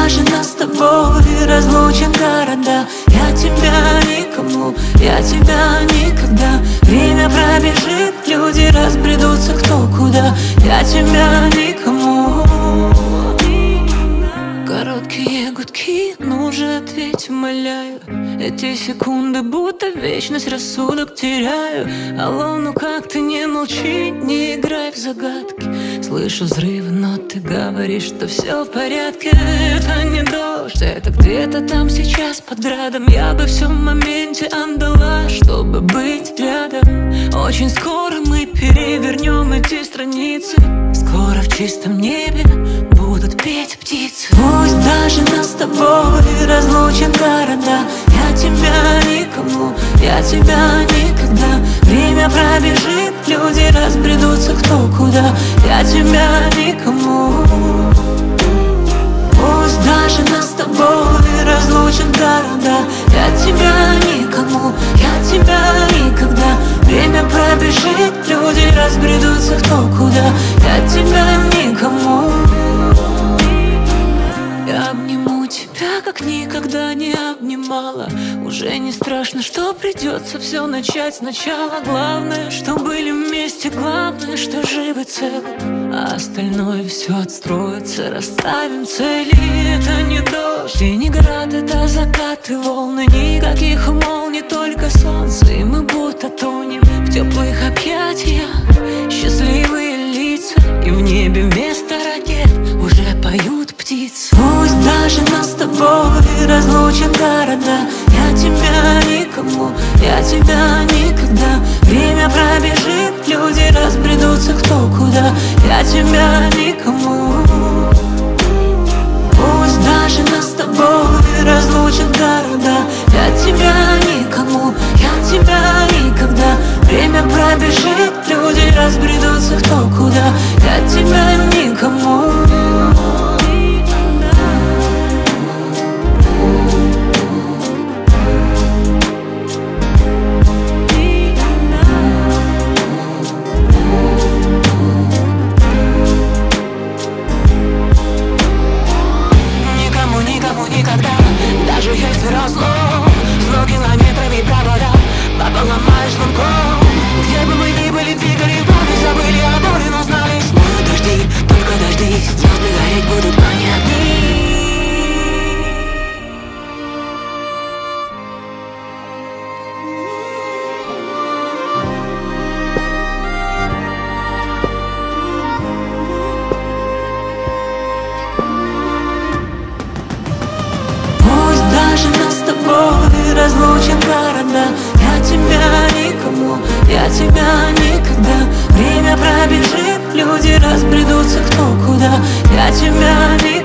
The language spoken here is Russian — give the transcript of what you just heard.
даже нас с тобой разлучат города. Я тебя никому, я тебя никогда. Время пробежит, люди разбредутся кто куда. Я тебя никому. Короткие гудки, ну же ответь, умоляю. Эти секунды будто вечность, рассудок теряю. Алло, ну как ты, не молчи, не играй в загадки. Слышу взрывы, но ты говоришь, что все в порядке. Это не дождь, это где-то там сейчас под градом. Я бы все в моменте отдала, чтобы быть рядом. Очень скоро мы перевернем эти страницы. Скоро в чистом небе будут петь птицы. Пусть даже нас с тобой разлучат города. Я тебя никому, я тебя никогда. Время пробежит, люди разбредутся кто куда. Я тебя никому. Пусть даже нас с тобой разлучат города. Я тебя никому, я тебя никогда. Время пробежит, люди разбредутся кто куда. Я тебя никому. Я обниму тебя, как никогда не обнимала. Уже не страшно, что придется все начать сначала. Главное, что были вместе, главное, что живы целы. А остальное все отстроится, расставим цели. Это не дождь и не град, это закат и волны. Никаких молний, только солнце, и мы будто тонем в теплых объятиях. Счастливые лица, и в небе вместо ракет уже поют птицы. Пусть даже нас с тобой разлучат города. Я тебя никому, я тебя никогда. Время пробежит, люди разбредутся кто куда. Я тебя никому. Пусть даже нас с тобой разлучат города. Я тебя никому, я тебя никогда. Время пробежит, люди разбредутся кто куда. Я тебя никому. Никогда, даже если разлом 100 километров и провода поломаешь звонком. Где бы мы ни были, двигали вдали, забыли о боли, но знали. Смоют дожди, только дожди, звезды гореть будут понятны. Даже нас с тобой разлучат города. Я тебя никому, я тебя никогда. Время пробежит, люди разбредутся кто куда. Я тебя никому.